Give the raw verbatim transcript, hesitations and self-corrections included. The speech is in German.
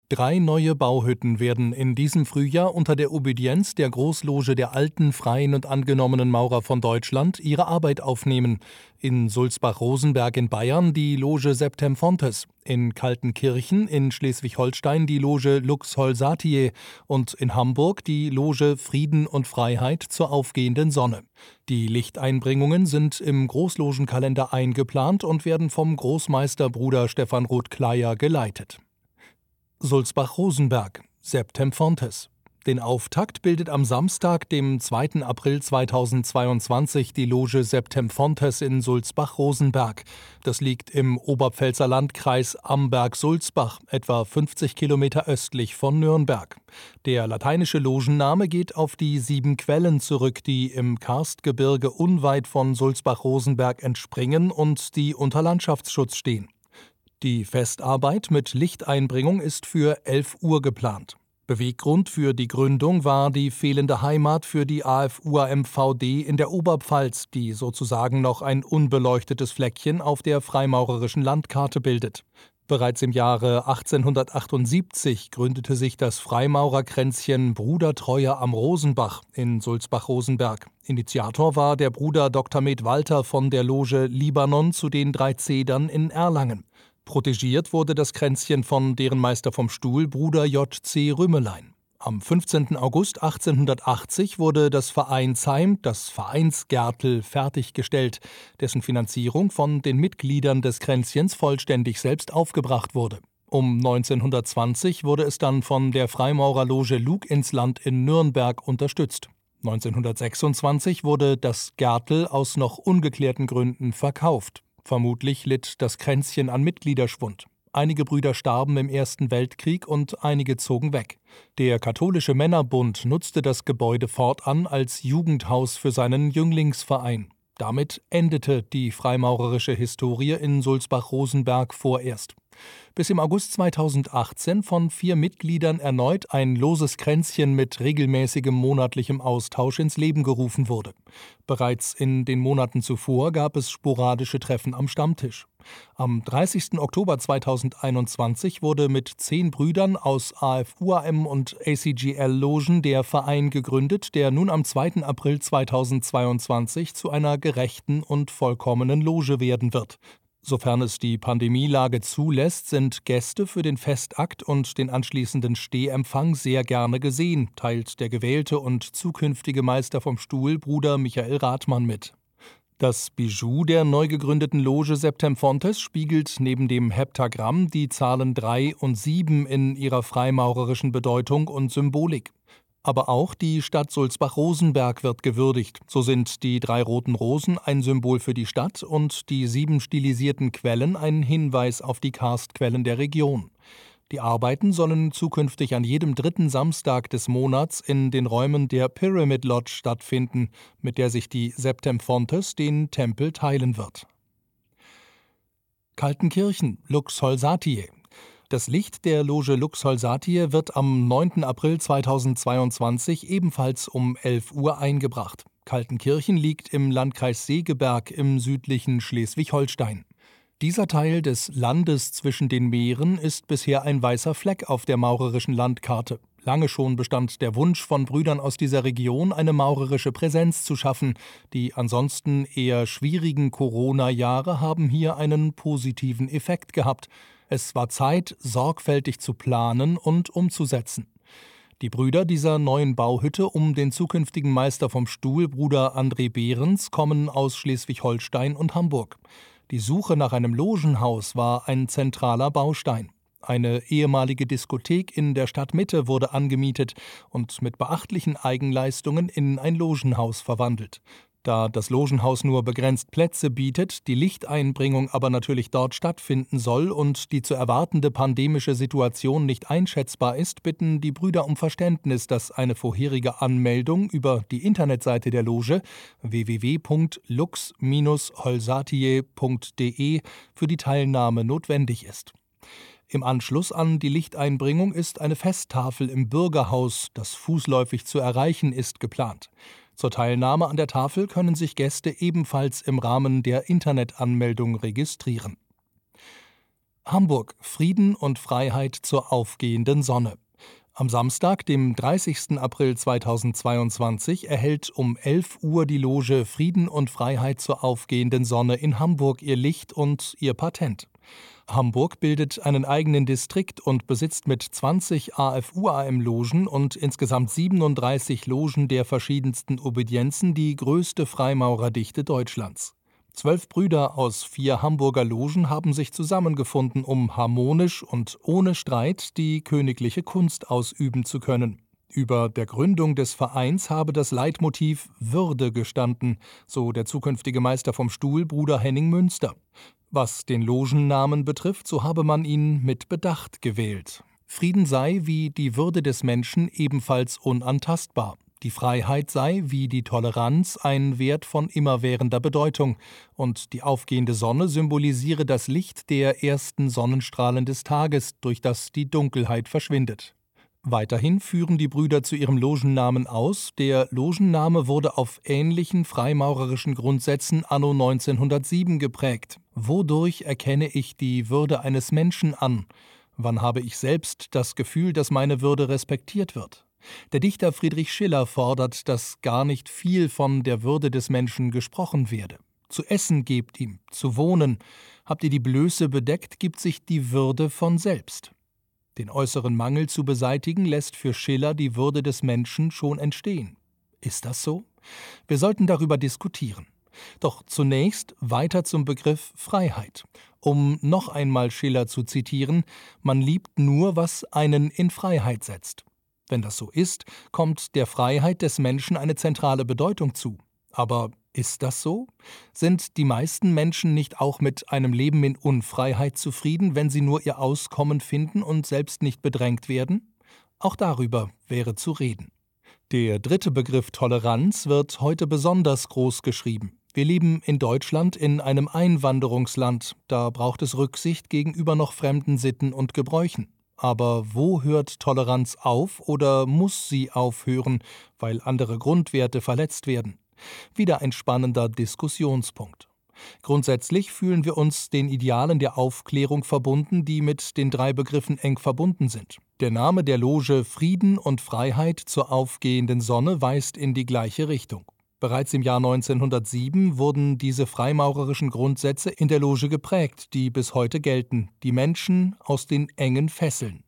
Drei neue Bauhütten werden in diesem Frühjahr unter der Obedienz der Großloge der alten, freien und angenommenen Maurer von Deutschland ihre Arbeit aufnehmen. In Sulzbach-Rosenberg in Bayern die Loge Septem Fontes, in Kaltenkirchen in Schleswig-Holstein die Loge Lux Holsatie und in Hamburg die Loge Frieden und Freiheit zur aufgehenden Sonne. Die Lichteinbringungen sind im Großlogenkalender eingeplant und werden vom Großmeister Bruder Stephan Roth-Kleyer geleitet. Sulzbach-Rosenberg, Septem Fontes. Den Auftakt bildet am Samstag, dem zweiten April zweitausendzweiundzwanzig, die Loge Septem Fontes in Sulzbach-Rosenberg. Das liegt im Oberpfälzer Landkreis Amberg-Sulzbach, etwa fünfzig Kilometer östlich von Nürnberg. Der lateinische Logenname geht auf die sieben Quellen zurück, die im Karstgebirge unweit von Sulzbach-Rosenberg entspringen und die unter Landschaftsschutz stehen. Die Festarbeit mit Lichteinbringung ist für elf Uhr geplant. Beweggrund für die Gründung war die fehlende Heimat für die A F U A M V D in der Oberpfalz, die sozusagen noch ein unbeleuchtetes Fleckchen auf der freimaurerischen Landkarte bildet. Bereits im Jahre achtzehnhundertachtundsiebzig gründete sich das Freimaurerkränzchen Brudertreuer am Rosenbach in Sulzbach-Rosenberg. Initiator war der Bruder Doktor Med Walter von der Loge Libanon zu den drei Zedern in Erlangen. Protegiert wurde das Kränzchen von deren Meister vom Stuhl, Bruder J C Rümmelein. Am fünfzehnten August achtzehnhundertachtzig wurde das Vereinsheim, das Vereinsgärtel, fertiggestellt, dessen Finanzierung von den Mitgliedern des Kränzchens vollständig selbst aufgebracht wurde. Um neunzehnhundertzwanzig wurde es dann von der Freimaurerloge Lug ins Land in Nürnberg unterstützt. neunzehnhundertsechsundzwanzig wurde das Gärtel aus noch ungeklärten Gründen verkauft. Vermutlich litt das Kränzchen an Mitgliederschwund. Einige Brüder starben im Ersten Weltkrieg und einige zogen weg. Der katholische Männerbund nutzte das Gebäude fortan als Jugendhaus für seinen Jünglingsverein. Damit endete die freimaurerische Historie in Sulzbach-Rosenberg vorerst. Bis im August zweitausendachtzehn von vier Mitgliedern erneut ein loses Kränzchen mit regelmäßigem monatlichem Austausch ins Leben gerufen wurde. Bereits in den Monaten zuvor gab es sporadische Treffen am Stammtisch. Am dreißigsten Oktober zweitausendeinundzwanzig wurde mit zehn Brüdern aus A F U A M und A C G L-Logen der Verein gegründet, der nun am zweiten April zweitausendzweiundzwanzig zu einer gerechten und vollkommenen Loge werden wird. Sofern es die Pandemielage zulässt, sind Gäste für den Festakt und den anschließenden Stehempfang sehr gerne gesehen, teilt der gewählte und zukünftige Meister vom Stuhl, Bruder Michael Rathmann, mit. Das Bijou der neu gegründeten Loge Septem Fontes spiegelt neben dem Heptagramm die Zahlen drei und sieben in ihrer freimaurerischen Bedeutung und Symbolik. Aber auch die Stadt Sulzbach-Rosenberg wird gewürdigt. So sind die drei roten Rosen ein Symbol für die Stadt und die sieben stilisierten Quellen ein Hinweis auf die Karstquellen der Region. Die Arbeiten sollen zukünftig an jedem dritten Samstag des Monats in den Räumen der Pyramid Lodge stattfinden, mit der sich die Septem Fontes den Tempel teilen wird. Kaltenkirchen, Lux Holsatie. Das Licht der Loge Lux Holsatie wird am neunten April zweitausendzweiundzwanzig ebenfalls um elf Uhr eingebracht. Kaltenkirchen liegt im Landkreis Segeberg im südlichen Schleswig-Holstein. Dieser Teil des Landes zwischen den Meeren ist bisher ein weißer Fleck auf der maurerischen Landkarte. Lange schon bestand der Wunsch von Brüdern aus dieser Region, eine maurerische Präsenz zu schaffen. Die ansonsten eher schwierigen Corona-Jahre haben hier einen positiven Effekt gehabt. Es war Zeit, sorgfältig zu planen und umzusetzen. Die Brüder dieser neuen Bauhütte um den zukünftigen Meister vom Stuhl, Bruder André Behrens, kommen aus Schleswig-Holstein und Hamburg. Die Suche nach einem Logenhaus war ein zentraler Baustein. Eine ehemalige Diskothek in der Stadtmitte wurde angemietet und mit beachtlichen Eigenleistungen in ein Logenhaus verwandelt. Da das Logenhaus nur begrenzt Plätze bietet, die Lichteinbringung aber natürlich dort stattfinden soll und die zu erwartende pandemische Situation nicht einschätzbar ist, bitten die Brüder um Verständnis, dass eine vorherige Anmeldung über die Internetseite der Loge w w w punkt lux holsatie punkt d e für die Teilnahme notwendig ist. Im Anschluss an die Lichteinbringung ist eine Festtafel im Bürgerhaus, das fußläufig zu erreichen ist, geplant. Zur Teilnahme an der Tafel können sich Gäste ebenfalls im Rahmen der Internetanmeldung registrieren. Hamburg: Frieden und Freiheit zur aufgehenden Sonne. Am Samstag, dem dreißigsten April zweitausendzweiundzwanzig, erhält um elf Uhr die Loge Frieden und Freiheit zur aufgehenden Sonne in Hamburg ihr Licht und ihr Patent. Hamburg bildet einen eigenen Distrikt und besitzt mit zwanzig A F U A M-Logen und insgesamt siebenunddreißig Logen der verschiedensten Obedienzen die größte Freimaurerdichte Deutschlands. Zwölf Brüder aus vier Hamburger Logen haben sich zusammengefunden, um harmonisch und ohne Streit die königliche Kunst ausüben zu können. Über der Gründung des Vereins habe das Leitmotiv Würde gestanden, so der zukünftige Meister vom Stuhl, Bruder Henning Münster. Was den Logennamen betrifft, so habe man ihn mit Bedacht gewählt. Frieden sei wie die Würde des Menschen ebenfalls unantastbar. Die Freiheit sei, wie die Toleranz, ein Wert von immerwährender Bedeutung, und die aufgehende Sonne symbolisiere das Licht der ersten Sonnenstrahlen des Tages, durch das die Dunkelheit verschwindet. Weiterhin führen die Brüder zu ihrem Logennamen aus. Der Logenname wurde auf ähnlichen freimaurerischen Grundsätzen anno neunzehnhundertsieben geprägt. Wodurch erkenne ich die Würde eines Menschen an? Wann habe ich selbst das Gefühl, dass meine Würde respektiert wird? Der Dichter Friedrich Schiller fordert, dass gar nicht viel von der Würde des Menschen gesprochen werde. Zu essen gebt ihm, zu wohnen. Habt ihr die Blöße bedeckt, gibt sich die Würde von selbst. Den äußeren Mangel zu beseitigen, lässt für Schiller die Würde des Menschen schon entstehen. Ist das so? Wir sollten darüber diskutieren. Doch zunächst weiter zum Begriff Freiheit. Um noch einmal Schiller zu zitieren: Man liebt nur, was einen in Freiheit setzt. Wenn das so ist, kommt der Freiheit des Menschen eine zentrale Bedeutung zu. Aber ist das so? Sind die meisten Menschen nicht auch mit einem Leben in Unfreiheit zufrieden, wenn sie nur ihr Auskommen finden und selbst nicht bedrängt werden? Auch darüber wäre zu reden. Der dritte Begriff Toleranz wird heute besonders groß geschrieben. Wir leben in Deutschland in einem Einwanderungsland. Da braucht es Rücksicht gegenüber noch fremden Sitten und Gebräuchen. Aber wo hört Toleranz auf oder muss sie aufhören, weil andere Grundwerte verletzt werden? Wieder ein spannender Diskussionspunkt. Grundsätzlich fühlen wir uns den Idealen der Aufklärung verbunden, die mit den drei Begriffen eng verbunden sind. Der Name der Loge Frieden und Freiheit zur aufgehenden Sonne weist in die gleiche Richtung. Bereits im Jahr neunzehnhundertsieben wurden diese freimaurerischen Grundsätze in der Loge geprägt, die bis heute gelten: die Menschen aus den engen Fesseln.